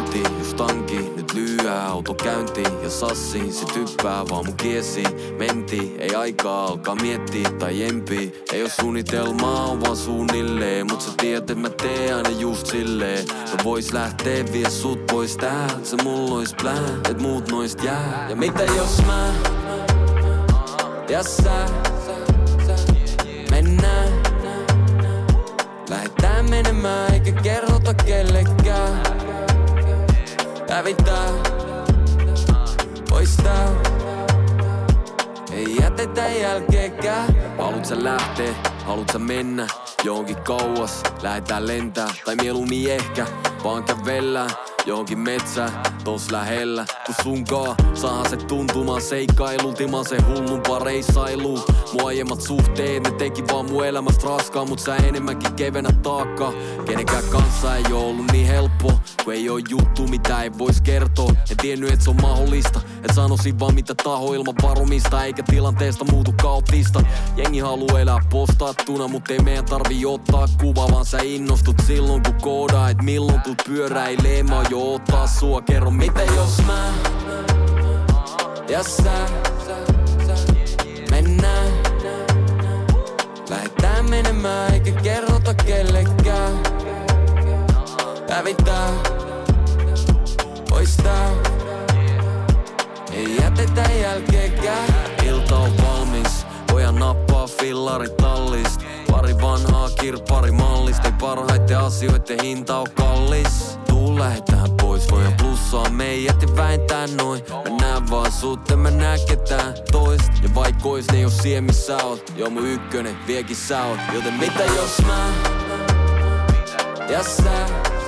käytiin, jos tanki nyt lyöää auto käyntiin ja sassiin se typpää vaan mun kiesiin. Mentiin, ei aikaa alkaa miettiä tai empii. Ei oo suunnitelmaa, on vaan suunnilleen, mut sä tiedät, et mä teen aina just silleen. No vois lähtee vie sut pois täältä, se mulla ois plään, et muut noist jää. Ja mitä jos mä ja sä mennään, lähdetään menemään eikä kerrota kellekään. Hävitään pois tää, ei jätetä jälkeenkään. Haluut sä lähtee, haluut sä mennä johonkin kauas, lähetään lentää tai mieluummin ehkä vaan kävellään johonkin metsään, tos lähellä. Kun sunkaan saahan se tuntumaan seikkailulta ilman se hullumpaa reissailu. Mun aiemmat suhteet, ne teki vaan mun elämästä raskaan, mut sä enemmänkin kevennä taakkaa. Kenenkään kanssa ei oo ollut niin helppo, kun ei oo juttu mitä ei vois kertoa. En tiennyt et se on mahdollista, et sanoisin vaan mitä taho ilman varomista, eikä tilanteesta muutu kaoottista. Jengi haluu elää postattuna, mut ei meidän tarvii ottaa kuvaa, vaan sä innostut silloin kun koodaa, et milloin tuut pyöräilee. Mä jo ottaa sua, kerro mitä jos mä ja sä mennään, lähdetään menemään eikä kerrota kellekään. Hävitään pois tää, ei jätetä jälkeenkään. Ilta on valmis, pojan nappaa fillarit tallist. Pari vanhaa kirpparimallista, ei parhaiten asioiden hinta on kallis. Tuu lähetään pois, voidaan plussaa meidät ja vähentää noin. Mä näen vaan sut, en mä näe ketään toist. Ja vaik ois ne jos siihen missä oot, joo mun ykkönen, viekin sä oot. Joten mitä jos mä ja sä